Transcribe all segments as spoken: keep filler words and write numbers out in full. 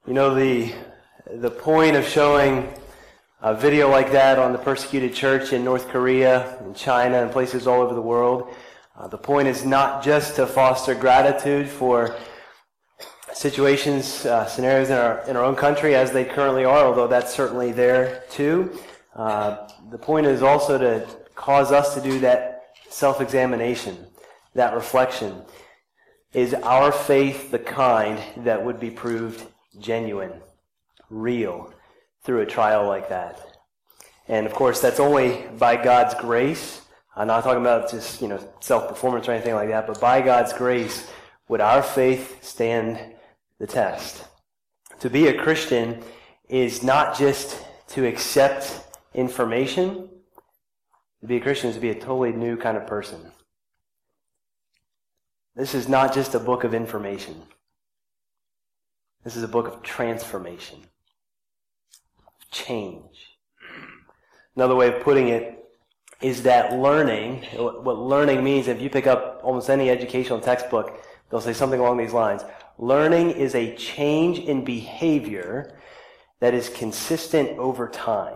You know, the the point of showing a video like that on the persecuted church in North Korea and China and places all over the world, uh, the point is not just to foster gratitude for situations, uh, scenarios in our in our own country as they currently are, although that's certainly there too. Uh, the point is also to cause us to do that self-examination, that reflection. Is our faith the kind that would be proved genuine, real, through a trial like that? And of course, that's only by God's grace. I'm not talking about just, you know, self-performance or anything like that, but by God's grace, would our faith stand the test? To be a Christian is not just to accept information. To be a Christian is to be a totally new kind of person. This is not just a book of information. This is a book of transformation, of change. Another way of putting it is that learning, what learning means, if you pick up almost any educational textbook, they'll say something along these lines. Learning is a change in behavior that is consistent over time.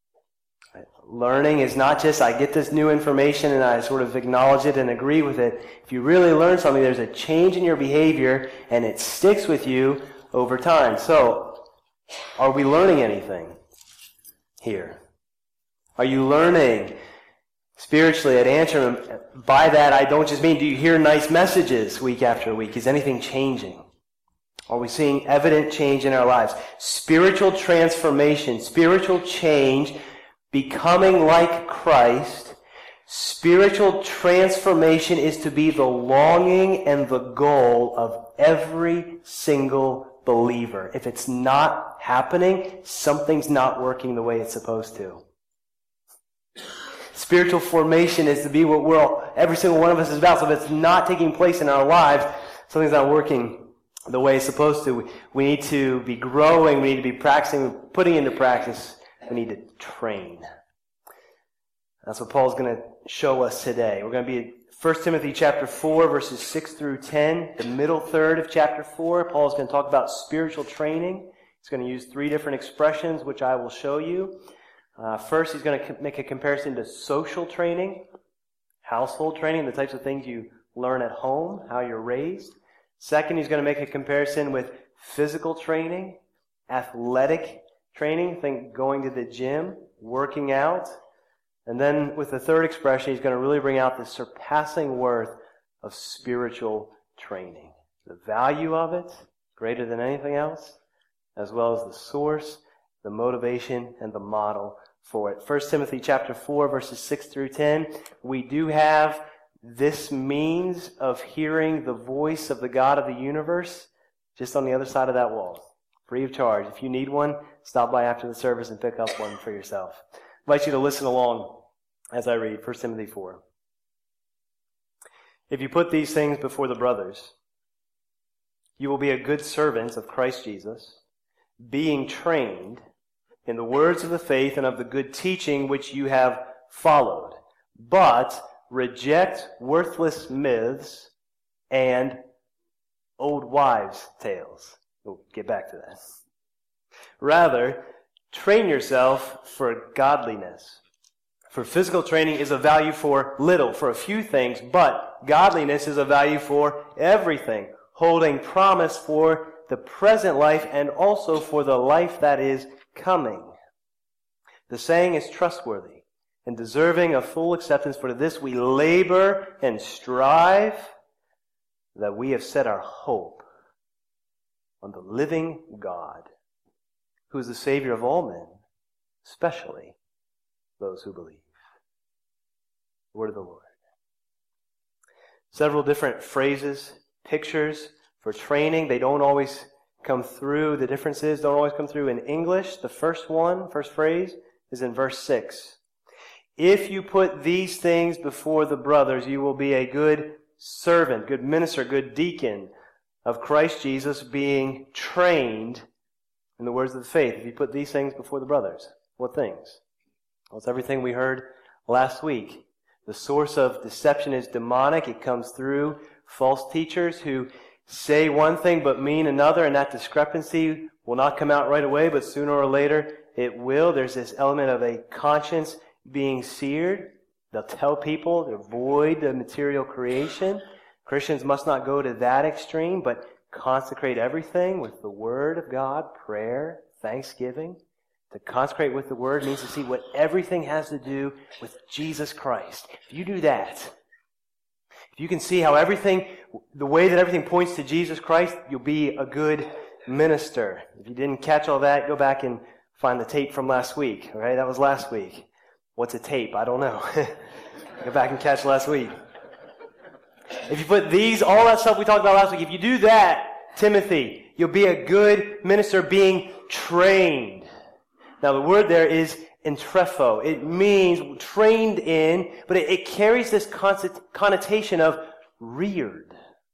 Learning is not just, I get this new information and I sort of acknowledge it and agree with it. If you really learn something, there's a change in your behavior and it sticks with you over time. So, are we learning anything here? Are you learning spiritually at Antrim? By that, I don't just mean, do you hear nice messages week after week? Is anything changing? Are we seeing evident change in our lives? Spiritual transformation, spiritual change, becoming like Christ. Spiritual transformation is to be the longing and the goal of every single believer. If it's not happening, something's not working the way it's supposed to. Spiritual formation is to be what we're all, every single one of us is about. So if it's not taking place in our lives, something's not working the way it's supposed to. We, we need to be growing. We need to be practicing, putting into practice. We need to train. That's what Paul's going to show us today. We're going to be at First Timothy chapter four, verses six through ten, the middle third of chapter four. Paul's going to talk about spiritual training. He's going to use three different expressions, which I will show you. Uh, first, he's going to make a comparison to social training, household training, the types of things you learn at home, how you're raised. Second, he's going to make a comparison with physical training, athletic training, think going to the gym, working out. And then with the third expression, he's going to really bring out the surpassing worth of spiritual training. The value of it, greater than anything else, as well as the source, the motivation, and the model for it. First Timothy chapter four, verses six through ten. We do have this means of hearing the voice of the God of the universe just on the other side of that wall. Free of charge. If you need one, stop by after the service and pick up one for yourself. I invite you to listen along as I read First Timothy four. If you put these things before the brothers, you will be a good servant of Christ Jesus, being trained in the words of the faith and of the good teaching which you have followed. But reject worthless myths and old wives' tales. We'll get back to that. Rather, train yourself for godliness. For physical training is of value for little, for a few things, but godliness is of value for everything, holding promise for the present life and also for the life that is coming. The saying is trustworthy and deserving of full acceptance. For this we labor and strive, that we have set our hope on the living God, who is the Savior of all men, especially those who believe. The word of the Lord. Several different phrases, pictures for training. They don't always come through, the differences don't always come through in English. The first one, first phrase, is in verse six. If you put these things before the brothers, you will be a good servant, good minister, good deacon of Christ Jesus, being trained in the words of the faith. If you put these things before the brothers, what things? Well, it's everything we heard last week. The source of deception is demonic. It comes through false teachers who say one thing but mean another, and that discrepancy will not come out right away, but sooner or later it will. There's this element of a conscience being seared. They'll tell people to avoid the material creation. Christians must not go to that extreme, but consecrate everything with the Word of God, prayer, thanksgiving. To consecrate with the Word means to see what everything has to do with Jesus Christ. If you do that, if you can see how everything, the way that everything points to Jesus Christ, you'll be a good minister. If you didn't catch all that, go back and find the tape from last week. All right, that was last week. What's a tape? I don't know. Go back and catch last week. If you put these, all that stuff we talked about last week, if you do that, Timothy, you'll be a good minister being trained. Now the word there is entrepho. It means trained in, but it, it carries this connotation of reared,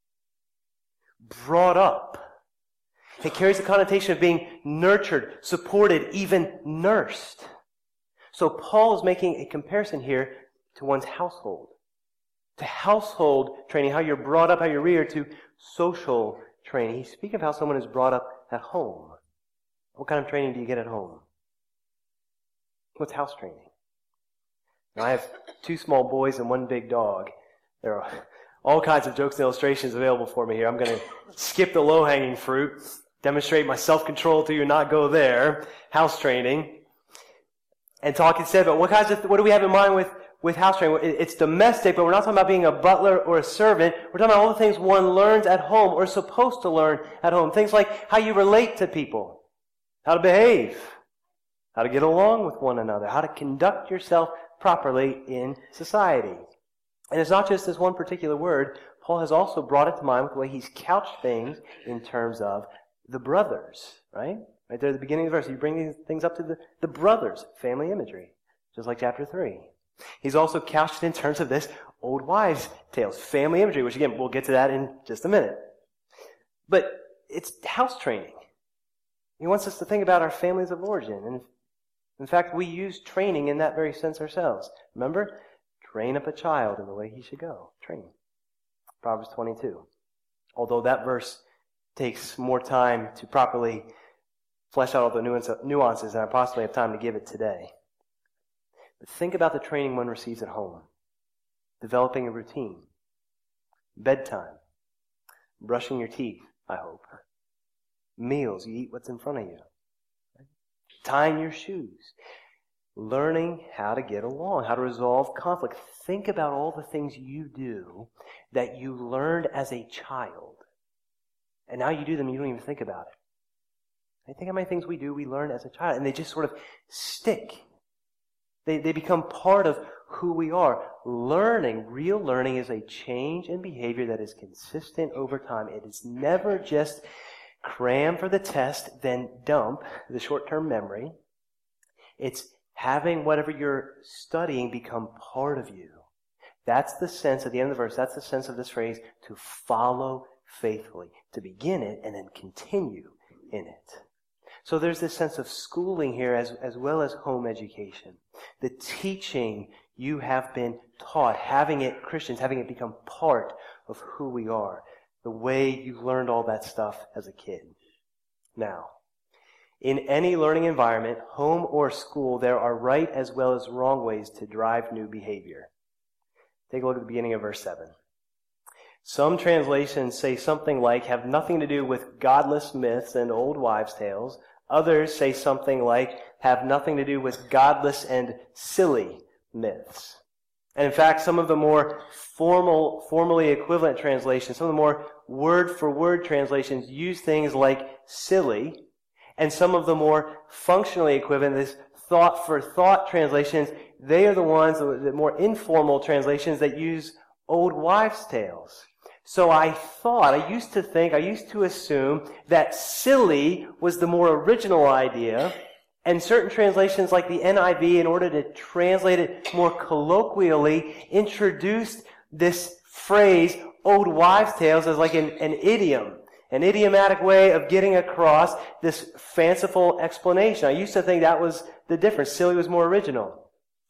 brought up. It carries the connotation of being nurtured, supported, even nursed. So Paul is making a comparison here to one's household. To household training, how you're brought up, how you're reared, to social training. He's speaking of how someone is brought up at home. What kind of training do you get at home? What's house training? Now, I have two small boys and one big dog. There are all kinds of jokes and illustrations available for me here. I'm going to skip the low-hanging fruit, demonstrate my self-control to you and not go there. House training. And talk instead about what kinds of, what do we have in mind with, with house training? It's domestic, but we're not talking about being a butler or a servant. We're talking about all the things one learns at home or is supposed to learn at home. Things like how you relate to people, how to behave, how to get along with one another, how to conduct yourself properly in society. And it's not just this one particular word. Paul has also brought it to mind with the way he's couched things in terms of the brothers, right? Right there at the beginning of the verse, you bring these things up to the, the brothers, family imagery, just like chapter three. He's also couched it in terms of this old wives' tales, family imagery, which again, we'll get to that in just a minute. But it's house training. He wants us to think about our families of origin. And in fact, we use training in that very sense ourselves. Remember? Train up a child in the way he should go. Train. Proverbs twenty-two. Although that verse takes more time to properly flesh out all the nuances than I possibly have time to give it today. But think about the training one receives at home. Developing a routine. Bedtime. Brushing your teeth, I hope. Meals. You eat what's in front of you. Tying your shoes. Learning how to get along, how to resolve conflict. Think about all the things you do that you learned as a child. And now you do them, you don't even think about it. I think how many things we do, we learn as a child, and they just sort of stick. They, they become part of who we are. Learning, real learning, is a change in behavior that is consistent over time. It is never just cram for the test, then dump the short-term memory. It's having whatever you're studying become part of you. That's the sense, at the end of the verse, that's the sense of this phrase, to follow faithfully, to begin it and then continue in it. So there's this sense of schooling here as, as well as home education. The teaching you have been taught, having it, Christians, having it become part of who we are. The way you learned all that stuff as a kid. Now, in any learning environment, home or school, there are right as well as wrong ways to drive new behavior. Take a look at the beginning of verse seven. Some translations say something like, have nothing to do with godless myths and old wives' tales. Others say something like, have nothing to do with godless and silly myths. And in fact, some of the more formal, formally equivalent translations, some of the more word-for-word translations use things like silly, and some of the more functionally equivalent, this thought-for-thought translations, they are the ones, the more informal translations that use old wives' tales. So I thought, I used to think, I used to assume that silly was the more original idea, and certain translations like the N I V, in order to translate it more colloquially, introduced this phrase, old wives' tales, as like an, an idiom, an idiomatic way of getting across this fanciful explanation. I used to think that was the difference. Silly was more original.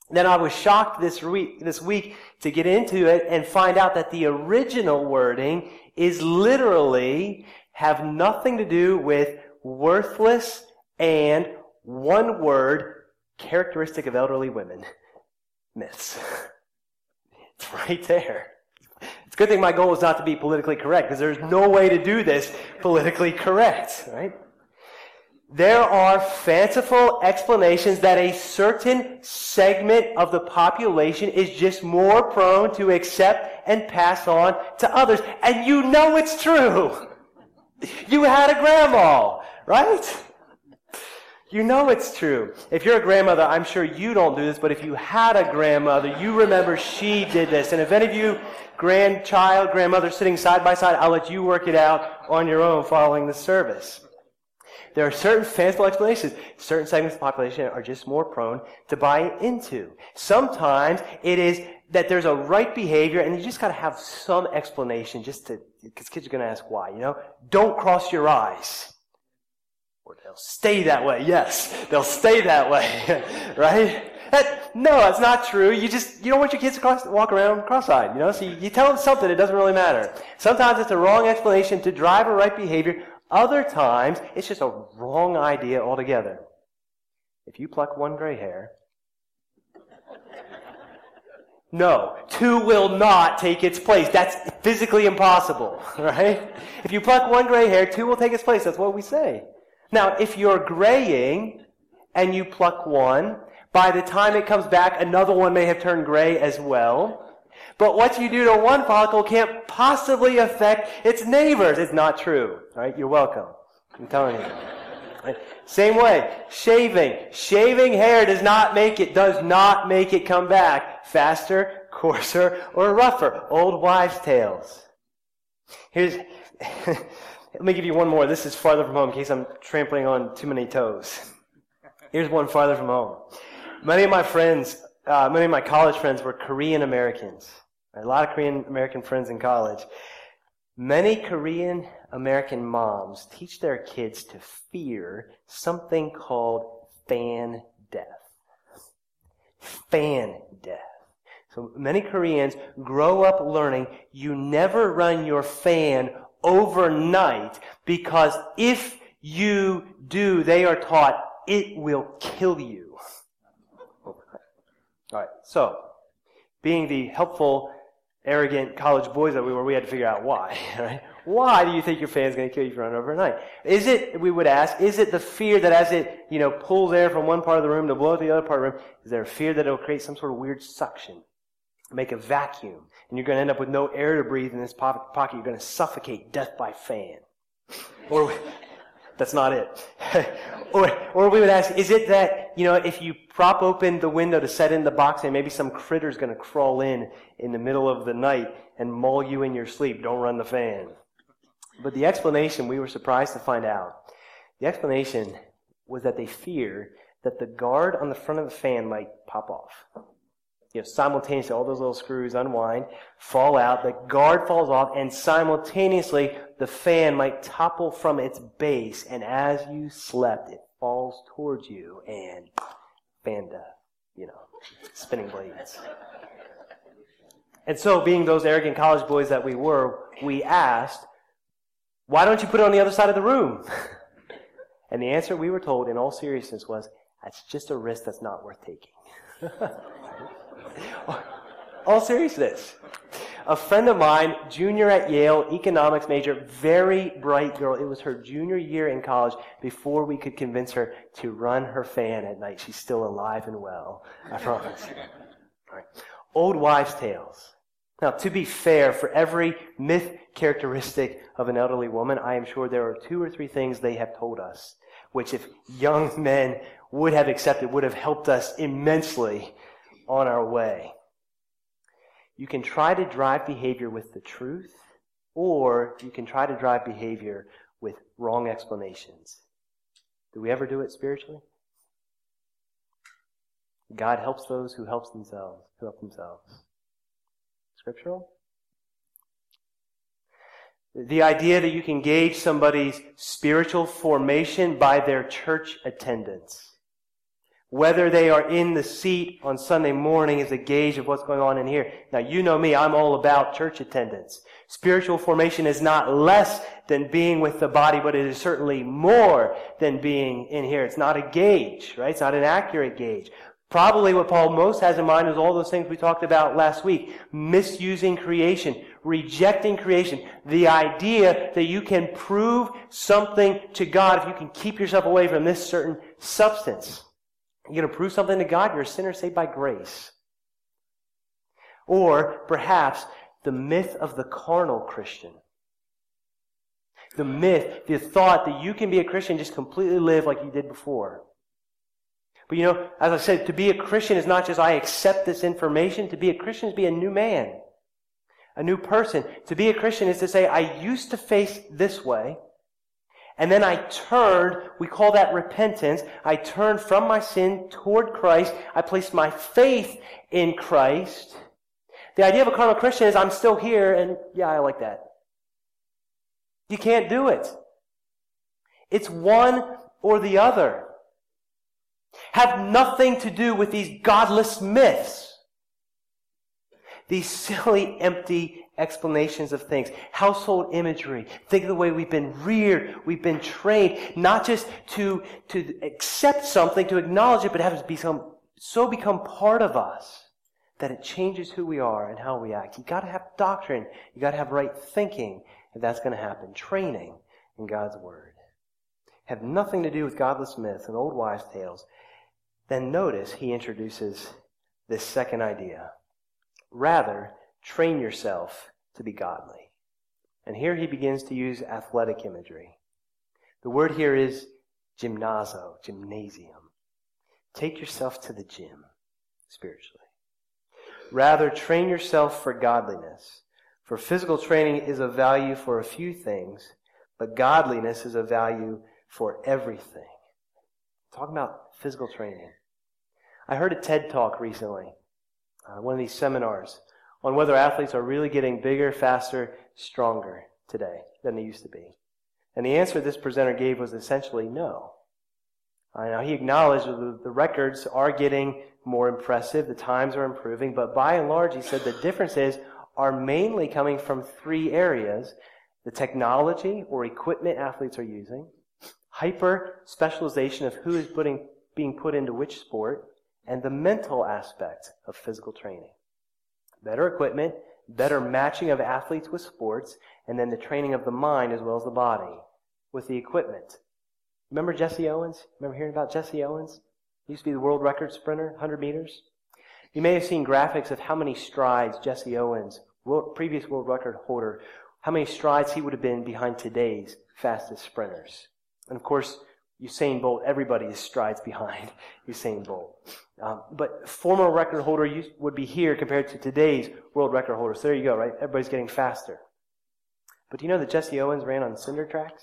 Then I was shocked this week, this week to get into it and find out that the original wording is literally have nothing to do with worthless and one word characteristic of elderly women. Myths. It's right there. It's a good thing my goal is not to be politically correct, because there's no way to do this politically correct, right? There are fanciful explanations that a certain segment of the population is just more prone to accept and pass on to others. And you know it's true. You had a grandma, right? You know it's true. If you're a grandmother, I'm sure you don't do this, but if you had a grandmother, you remember she did this. And if any of you grandchild, grandmother sitting side by side, I'll let you work it out on your own following the service. There are certain fanciful explanations certain segments of the population are just more prone to buy into. Sometimes it is that there's a right behavior and you just got to have some explanation just to, because kids are going to ask why, you know? Don't cross your eyes. Or they'll stay that way. Yes, they'll stay that way. Right? That, no, that's not true. You just, you don't want your kids to cross, walk around cross-eyed, you know? So you, you tell them something, it doesn't really matter. Sometimes it's a wrong explanation to drive a right behavior. Other times, it's just a wrong idea altogether. If you pluck one gray hair, no, two will not take its place. That's physically impossible, right? If you pluck one gray hair, two will take its place. That's what we say. Now, if you're graying and you pluck one, by the time it comes back, another one may have turned gray as well. But what you do to one follicle can't possibly affect its neighbors. It's not true. All right? You're welcome. I'm telling you. Right? Same way, shaving. Shaving hair does not make it, does not make it come back faster, coarser, or rougher. Old wives' tales. Here's, let me give you one more. This is farther from home in case I'm trampling on too many toes. Here's one farther from home. Many of my friends, uh, many of my college friends were Korean Americans. A lot of Korean American friends in college. Many Korean American moms teach their kids to fear something called fan death. Fan death. So many Koreans grow up learning you never run your fan overnight because if you do, they are taught it will kill you. All right, so being the helpful, arrogant college boys that we were, we had to figure out why. Right? Why do you think your fan's going to kill you if you run overnight? Is it, we would ask, is it the fear that as it, you know, pulls air from one part of the room to blow to the other part of the room, is there a fear that it will create some sort of weird suction, make a vacuum, and you're going to end up with no air to breathe in this pocket, you're going to suffocate, death by fan? Or, that's not it. or, or we would ask, is it that, you know, if you prop open the window to set in the box and maybe some critter's going to crawl in in the middle of the night and maul you in your sleep, don't run the fan. But the explanation, we were surprised to find out, the explanation was that they fear that the guard on the front of the fan might pop off. You know, simultaneously, all those little screws unwind, fall out, the guard falls off, and simultaneously, the fan might topple from its base, and as you slept, it falls towards you, and fan death, you know, spinning blades. And so, being those arrogant college boys that we were, we asked, why don't you put it on the other side of the room? And the answer we were told, in all seriousness, was, that's just a risk that's not worth taking. All seriousness. A friend of mine, junior at Yale, economics major, very bright girl. It was her junior year in college before we could convince her to run her fan at night. She's still alive and well, I promise. All right. Old wives' tales. Now, to be fair, for every myth characteristic of an elderly woman, I am sure there are two or three things they have told us, which if young men would have accepted, would have helped us immensely on our way. You can try to drive behavior with the truth, or you can try to drive behavior with wrong explanations. Do we ever do it spiritually? God helps those who helps themselves, who help themselves. Scriptural? The idea that you can gauge somebody's spiritual formation by their church attendance. Whether they are in the seat on Sunday morning is a gauge of what's going on in here. Now, you know me, I'm all about church attendance. Spiritual formation is not less than being with the body, but it is certainly more than being in here. It's not a gauge, right? It's not an accurate gauge. Probably what Paul most has in mind is all those things we talked about last week. Misusing creation, rejecting creation. The idea that you can prove something to God if you can keep yourself away from this certain substance. You're going to prove something to God, you're a sinner saved by grace. Or perhaps the myth of the carnal Christian. The myth, the thought that you can be a Christian and just completely live like you did before. But you know, as I said, to be a Christian is not just I accept this information. To be a Christian is to be a new man, a new person. To be a Christian is to say, I used to face this way, and then I turned, we call that repentance. I turned from my sin toward Christ. I placed my faith in Christ. The idea of a carnal Christian is I'm still here, and yeah, I like that. You can't do it. It's one or the other. Have nothing to do with these godless myths. These silly, empty explanations of things. Household imagery. Think of the way we've been reared, we've been trained, not just to, to accept something, to acknowledge it, but have it become, so become part of us that it changes who we are and how we act. You've got to have doctrine. You've got to have right thinking if that's going to happen. Training in God's Word. Have nothing to do with godless myths and old wives' tales. Then notice he introduces this second idea. Rather, train yourself to be godly. And here he begins to use athletic imagery. The word here is gymnazo, gymnasium. Take yourself to the gym, spiritually. Rather, train yourself for godliness. For physical training is of value for a few things, but godliness is of value for everything. Talking about physical training. I heard a TED Talk recently, uh, one of these seminars, on whether athletes are really getting bigger, faster, stronger today than they used to be. And the answer this presenter gave was essentially no. Uh, now, he acknowledged that the records are getting more impressive, the times are improving, but by and large, he said the differences are mainly coming from three areas: the technology or equipment athletes are using, hyper-specialization of who is putting, being put into which sport, and the mental aspect of physical training. Better equipment, better matching of athletes with sports, and then the training of the mind as well as the body with the equipment. Remember Jesse Owens? Remember hearing about Jesse Owens? He used to be the world record sprinter, one hundred meters. You may have seen graphics of how many strides Jesse Owens, world, previous world record holder, how many strides he would have been behind today's fastest sprinters. And of course, Usain Bolt, everybody is strides behind Usain Bolt. Um, but former record holder would be here compared to today's world record holder. So there you go, right? Everybody's getting faster. But do you know that Jesse Owens ran on cinder tracks?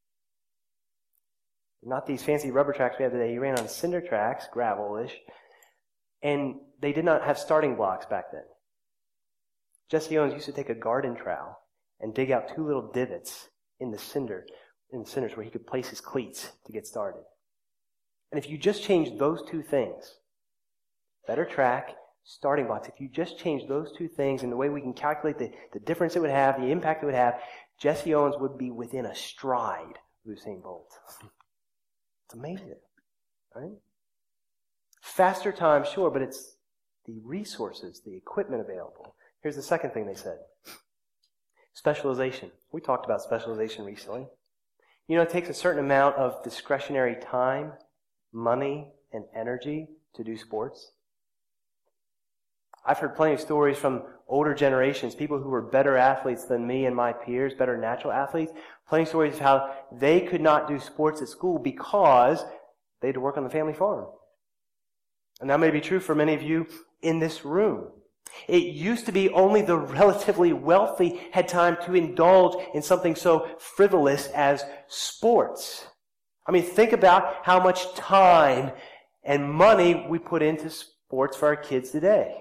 Not these fancy rubber tracks we have today. He ran on cinder tracks, gravel-ish. And they did not have starting blocks back then. Jesse Owens used to take a garden trowel and dig out two little divots in the cinder in the cinders where he could place his cleats to get started. And if you just change those two things, better track, starting blocks, if you just change those two things and the way we can calculate the, the difference it would have, the impact it would have, Jesse Owens would be within a stride of Usain Bolt. It's amazing, right? Faster time, sure, but it's the resources, the equipment available. Here's the second thing they said. Specialization. We talked about specialization recently. You know, it takes a certain amount of discretionary time, money, and energy to do sports. I've heard plenty of stories from older generations, people who were better athletes than me and my peers, better natural athletes. Plenty of stories of how they could not do sports at school because they had to work on the family farm. And that may be true for many of you in this room. It used to be only the relatively wealthy had time to indulge in something so frivolous as sports. I mean, think about how much time and money we put into sports for our kids today.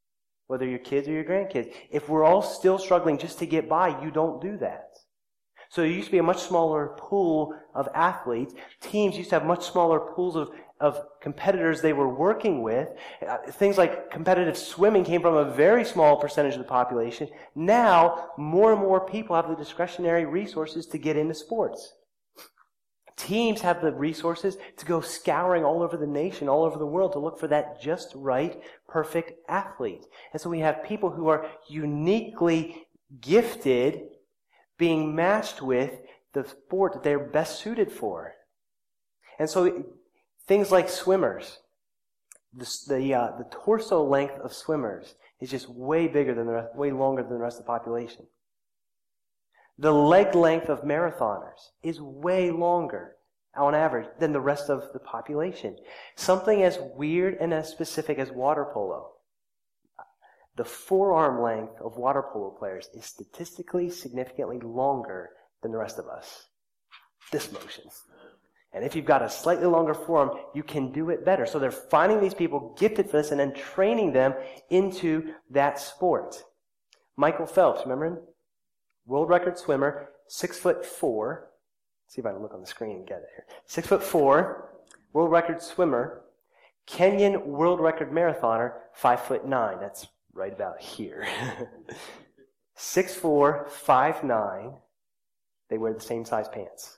Whether your kids or your grandkids. If we're all still struggling just to get by, you don't do that. So there used to be a much smaller pool of athletes. Teams used to have much smaller pools of, of competitors they were working with. Uh, things like competitive swimming came from a very small percentage of the population. Now, more and more people have the discretionary resources to get into sports. Teams have the resources to go scouring all over the nation, all over the world to look for that just right, perfect athlete. And so we have people who are uniquely gifted being matched with the sport that they're best suited for. And so things like swimmers, the the, uh, the torso length of swimmers is just way bigger than the rest, way longer than the rest of the population. The leg length of marathoners is way longer, on average, than the rest of the population. Something as weird and as specific as water polo. The forearm length of water polo players is statistically significantly longer than the rest of us. This motion. And if you've got a slightly longer forearm, you can do it better. So they're finding these people gifted for this and then training them into that sport. Michael Phelps, remember him? World record swimmer, six foot four. Let's see if I can look on the screen and get it here. Six foot four, world record swimmer. Kenyan world record marathoner, five foot nine. That's right about here. Six four, five nine. They wear the same size pants.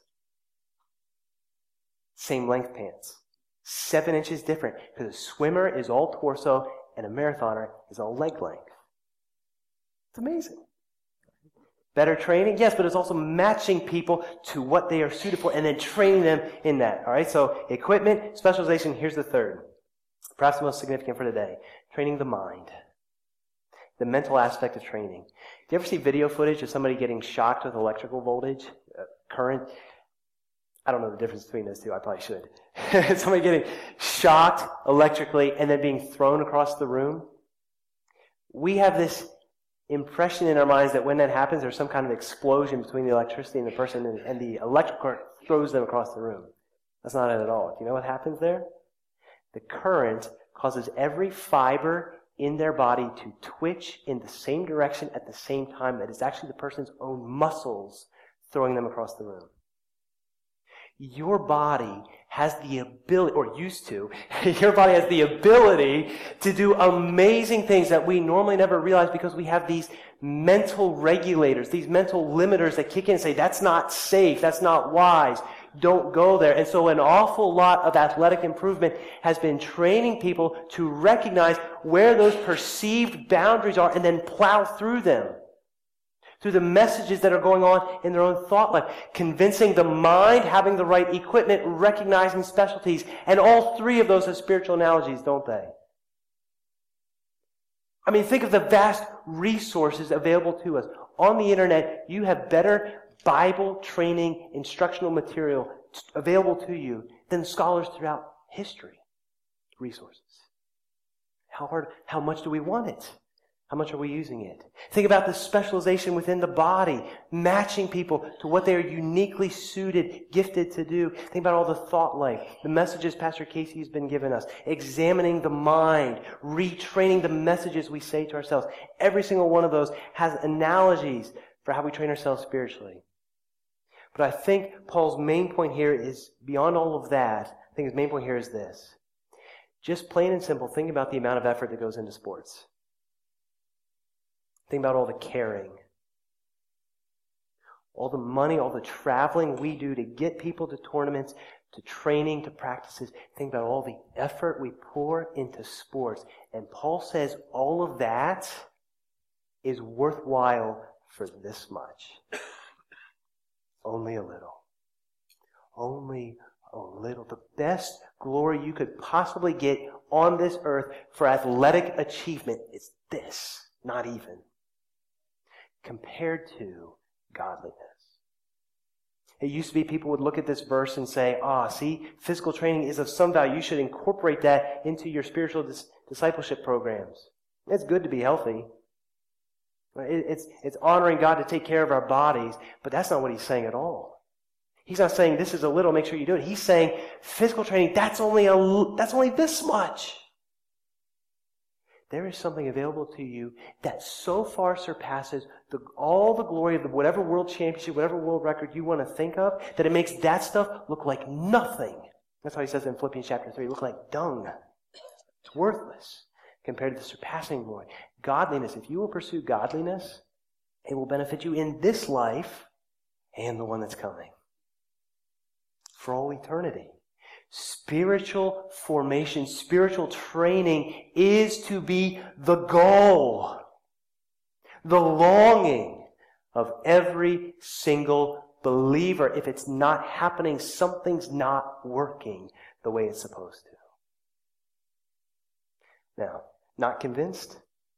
Same length pants. Seven inches different. Because a swimmer is all torso and a marathoner is all leg length. It's amazing. Better training? Yes, but it's also matching people to what they are suited for and then training them in that. All right, so equipment, specialization, here's the third. Perhaps the most significant for today. Training the mind. The mental aspect of training. Do you ever see video footage of somebody getting shocked with electrical voltage, uh, current? I don't know the difference between those two. I probably should. Somebody getting shocked electrically and then being thrown across the room. We have this impression in our minds that when that happens, there's some kind of explosion between the electricity and the person, and, and the electric current throws them across the room. That's not it at all. Do you know what happens there? The current causes every fiber in their body to twitch in the same direction at the same time. That is actually the person's own muscles throwing them across the room. Your body has the ability, or used to, your body has the ability to do amazing things that we normally never realize because we have these mental regulators, these mental limiters that kick in and say, that's not safe, that's not wise, don't go there. And so an awful lot of athletic improvement has been training people to recognize where those perceived boundaries are and then plow through them. Through the messages that are going on in their own thought life. Convincing the mind, having the right equipment, recognizing specialties. And all three of those are spiritual analogies, don't they? I mean, think of the vast resources available to us. On the internet, you have better Bible training, instructional material available to you than scholars throughout history. Resources. How hard, how much do we want it? How much are we using it? Think about the specialization within the body, matching people to what they are uniquely suited, gifted to do. Think about all the thought life, the messages Pastor Casey has been giving us, examining the mind, retraining the messages we say to ourselves. Every single one of those has analogies for how we train ourselves spiritually. But I think Paul's main point here is, beyond all of that, I think his main point here is this. Just plain and simple, think about the amount of effort that goes into sports. Think about all the caring, all the money, all the traveling we do to get people to tournaments, to training, to practices. Think about all the effort we pour into sports. And Paul says all of that is worthwhile for this much. Only a little. Only a little. The best glory you could possibly get on this earth for athletic achievement is this, not even. Compared to godliness. It used to be people would look at this verse and say, ah, see, physical training is of some value. You should incorporate that into your spiritual dis- discipleship programs. It's good to be healthy. It's, it's honoring God to take care of our bodies, but that's not what he's saying at all. He's not saying this is a little, make sure you do it. He's saying physical training, that's only a, that's only this much. there is something available to you that so far surpasses the, all the glory of the, whatever world championship, whatever world record you want to think of, that it makes that stuff look like nothing. That's why he says in Philippians chapter three, look like dung. It's worthless compared to the surpassing glory. Godliness, if you will pursue godliness, it will benefit you in this life and the one that's coming. For all eternity. Spiritual formation, spiritual training is to be the goal, the longing of every single believer. If it's not happening, something's not working the way it's supposed to. Now, not convinced?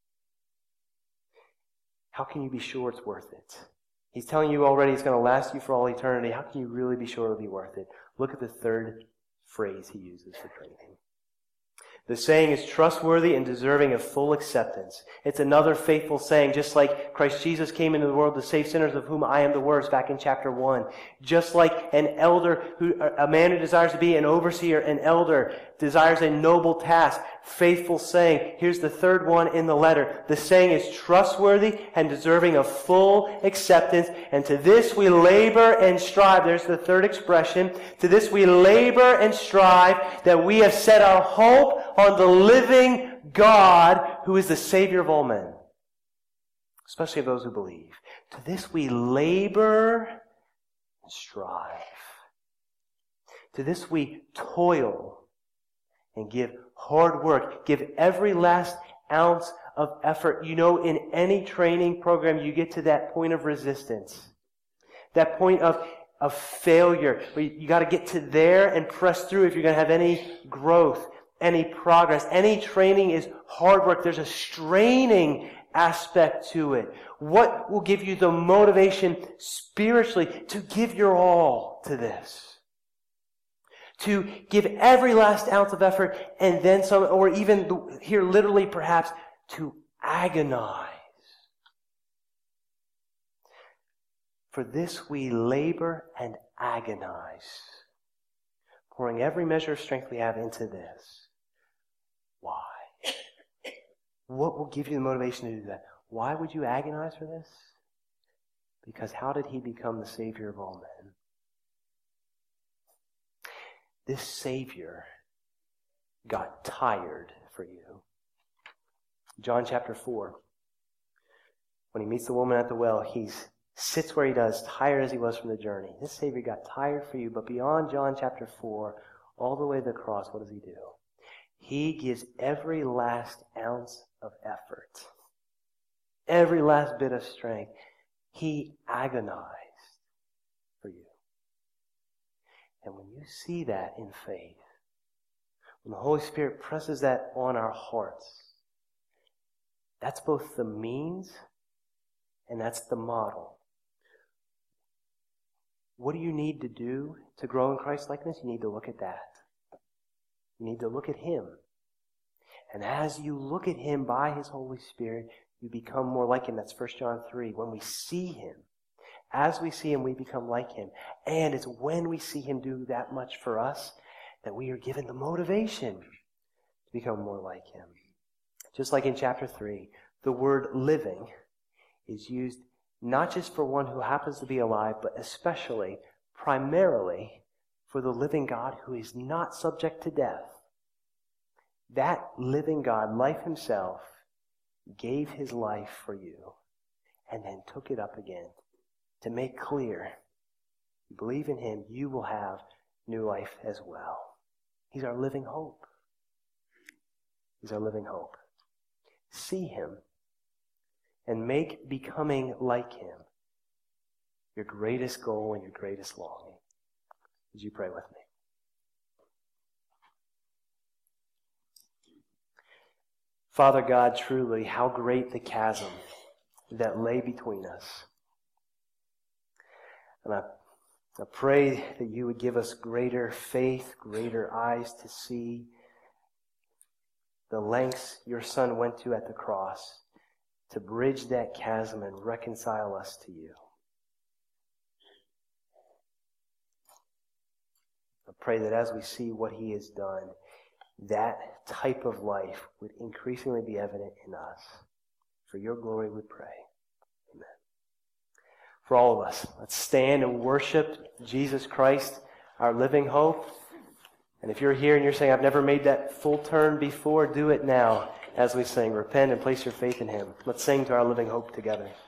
How can you be sure it's worth it? He's telling you already it's going to last you for all eternity. How can you really be sure it'll be worth it? Look at the third phrase he uses for training. The saying is trustworthy and deserving of full acceptance. It's another faithful saying, just like Christ Jesus came into the world to save sinners, of whom I am the worst, back in chapter one. Just like an elder, who, a man who desires to be an overseer, an elder, desires a noble task. Faithful saying. Here's the third one in the letter. The saying is trustworthy and deserving of full acceptance. And to this we labor and strive. There's the third expression. To this we labor and strive, that we have set our hope on the living God, who is the Savior of all men, especially of those who believe. To this we labor and strive. To this we toil and give hard work, give every last ounce of effort. You know, in any training program, you get to that point of resistance, that point of of failure. You, you got to get to there and press through if you're going to have any growth, any progress. Any training is hard work. There's a straining aspect to it. What will give you the motivation spiritually to give your all to this? To give every last ounce of effort, and then some, or even here literally perhaps, to agonize. For this we labor and agonize, pouring every measure of strength we have into this. Why? What will give you the motivation to do that? Why would you agonize for this? Because how did he become the Savior of all men? This Savior got tired for you. John chapter four. When he meets the woman at the well, he sits where he does, tired as he was from the journey. This Savior got tired for you, but beyond John chapter four, all the way to the cross, what does he do? He gives every last ounce of effort, every last bit of strength. He agonized for you. And when you see that in faith, when the Holy Spirit presses that on our hearts, that's both the means and that's the model. What do you need to do to grow in Christ-likeness? You need to look at that. You need to look at Him. And as you look at Him by His Holy Spirit, you become more like Him. That's First John three. When we see Him, as we see Him, we become like Him. And it's when we see Him do that much for us that we are given the motivation to become more like Him. Just like in chapter three, the word living is used not just for one who happens to be alive, but especially, primarily, for the living God who is not subject to death. That living God, life Himself, gave His life for you and then took it up again to make clear, you believe in Him, you will have new life as well. He's our living hope. He's our living hope. See Him and make becoming like Him your greatest goal and your greatest longing. Would you pray with me? Father God, truly, how great the chasm that lay between us. And I, I pray that you would give us greater faith, greater eyes to see the lengths your Son went to at the cross to bridge that chasm and reconcile us to you. I pray that as we see what He has done, that type of life would increasingly be evident in us. For your glory we pray. Amen. For all of us, let's stand and worship Jesus Christ, our living hope. And if you're here and you're saying, I've never made that full turn before, do it now as we sing. Repent and place your faith in Him. Let's sing to our living hope together.